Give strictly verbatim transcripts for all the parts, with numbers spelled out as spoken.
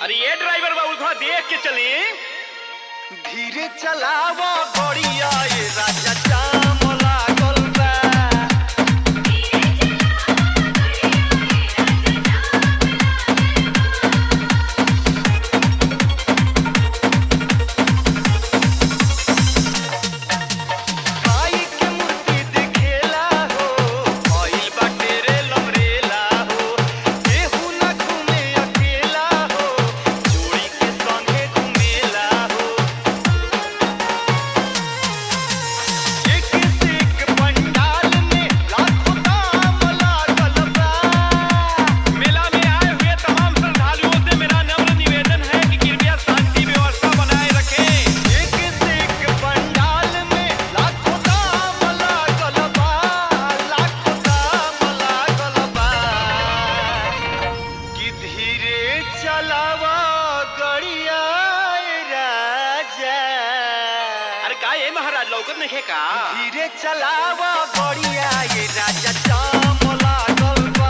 अरे ये ड्राइवर बाबू थोड़ा देख के चले। धीरे चलावो गड़िया ये राजा जाम लागल बा। भाई के मूर्ति दिखेला हो, भइल बाटे रे लमरेला हो। केहू ना घूमे अकेला हो, जोड़ी के संगे घूमेला हो। एक से एक पंडाल में लाखों दाम लागल बा। मेला में आए हुए तमाम श्रद्धालुओं से मेरा नम्र निवेदन है कि कृपया शांति व्यवस्था बनाए रखें। एक से एक पंडाल में लाखों दाम लागल बा, लाखों दाम लागल बा। कि धीरे चलावा गड़िया ए राजा। अरे का ये महाराज लौकत नहीं है का? धीरे चलावा गड़िया ये राजा जाम लागल बा।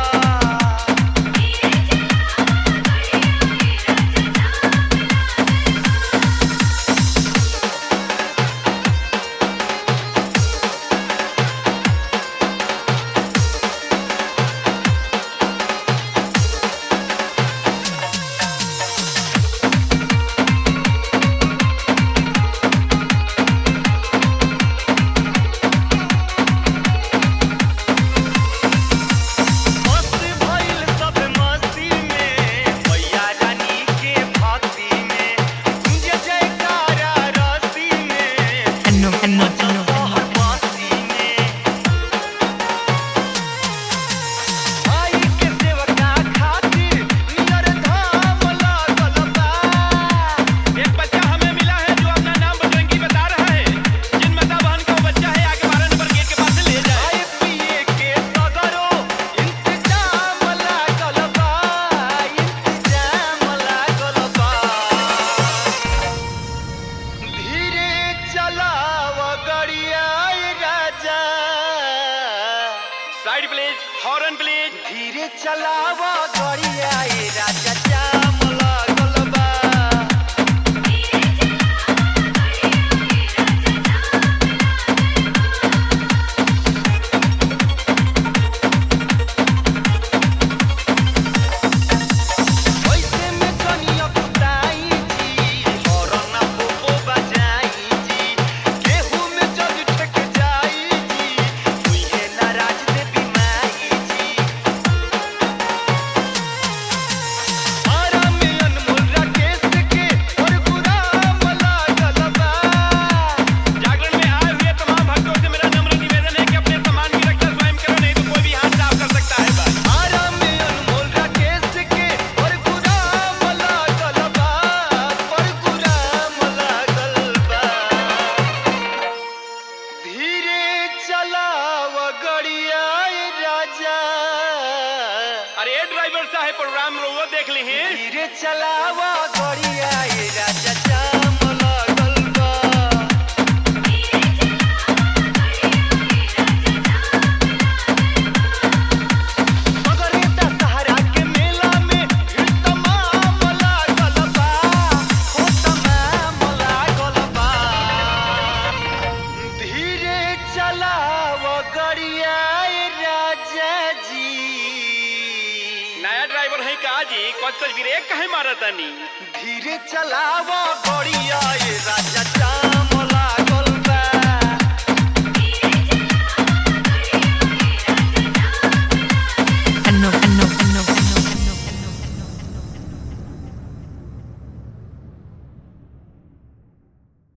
मस्त भइल सब मस्ती में, मैया रानी के भक्ति में। गूंजे जयकारा रस्ती में, Hanno, hanno, चल hanno, शहर बस्ती में। भाई के सेवका खातिर नियर धाम लागल बा। एक बच्चा हमें मिला है जो अपना नाम बजरंगी बता रहा है। जिन माता बहन का वो बच्चा है आगे बारह नंबर गेट के पास से ले जाए। खाए पिए के सगरो इंतजाम लागल बा, इंतजाम लागल बा। धीरे चलाव गड़िया ए राजा। Side please, horn please. धीरे चलाव गड़िया ए राजा जाम लागल बा। वैसे में कनिया कुटाई जी, हॉर्न पोपो बजाई जी। केहू में जग ठक जाई जी, हुई नाराज देवी माई जी। आराम में अनमोल राकेश के और गुलाम लागल बा। जागरण में आए हुए तमाम भक्तों से मेरा नम्र निवेदन है कि अपने सामान की रक्षा स्वयं करो, नहीं तो कोई भी हाथ साफ कर सकता है। बस आराम में अनमोल राकेश के और गुलाम लागल बा, और गुलाम लागल बा। धीरे चलाव गड़िया ए राजा। अरे ड्राइवर साहब प्रोग्राम रोवो देख ली हैं। धीरे चलाव गड़िया ए राजा जाम लागल बा। मगर ए दशहरा के मेला में भीड़ तमाम लागल बा, हो तमाम लागल बा। धीरे चलाव गड़िया ए राजा जी। नया ड्राइवर है का जी? कुछ कुछ ब्रेक काहे मारत तानी? धीरे चलाव गड़िया ए राजा जा।